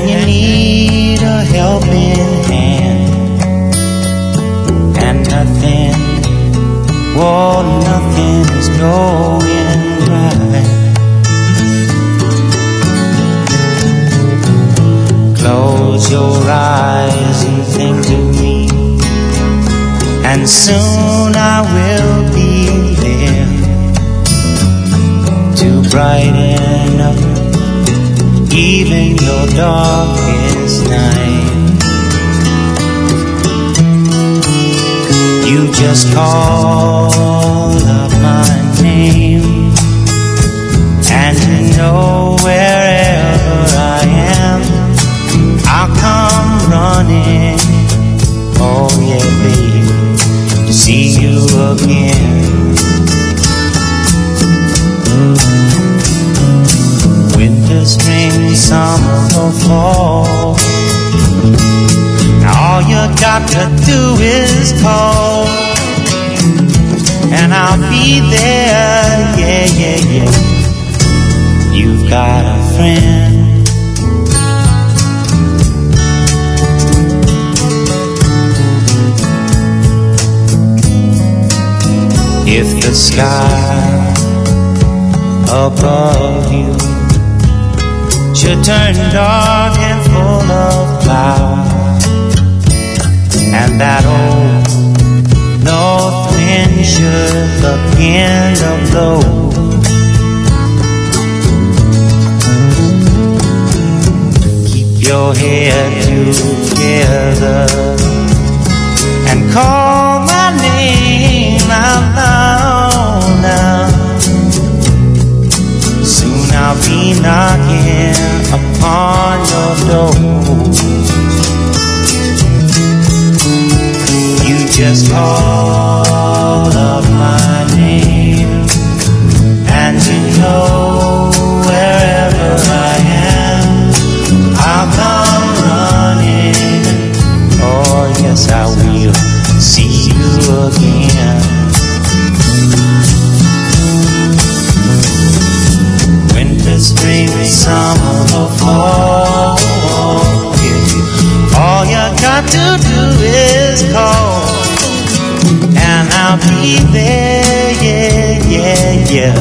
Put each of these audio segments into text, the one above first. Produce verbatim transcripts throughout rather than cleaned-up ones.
and you need a helping hand, and nothing, oh, nothing is going right. Close your eyes and think of me, and soon I will be there to brighten up even your darkest night. You just call up my name, and you know wherever I am, I'll come running, oh yeah baby, to see you again. Winter, spring, summer or fall, all you got to do is call, and I'll be there, yeah, yeah, yeah. You've got a friend. If the sky above you should turn dark and full of clouds, and that old north wind should begin to blow, keep your head together and call my name out loud now. Soon I'll be knocking upon your door. You just call up my name, and you know wherever I am, I'll come running. Oh yes, I will see you again. Winter, spring, summer or fall, yeah. All you got to do is call, and I'll be there, yeah, yeah, yeah.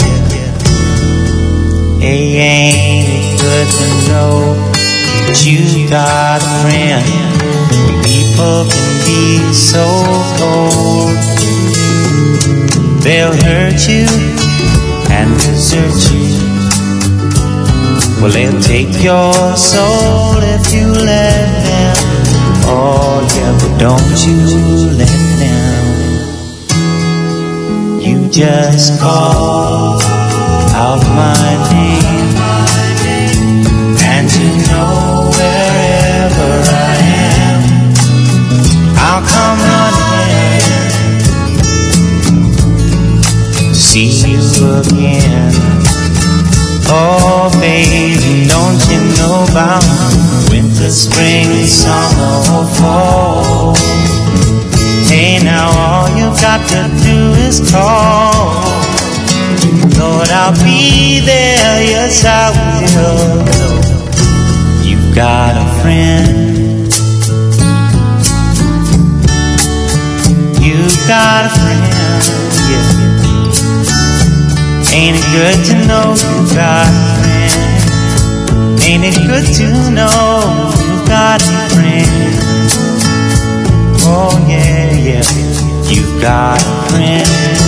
Hey, ain't it good to know that you got a friend when people can be so cold? They'll hurt you and desert you. Well, they'll take your soul if you let them. Oh yeah, but don't you let them. You just call out my name, and you know wherever I am, I'll come running to see you again. Oh baby, don't you know about winter, spring, summer or fall? Hey now, all you got to do is call. Lord, I'll be there, yes I will. You've got a friend. You've got a friend, yeah. Ain't it good to know you've got a friend? Ain't it good to know you've got a friend? Oh yeah, yeah, you've got a friend.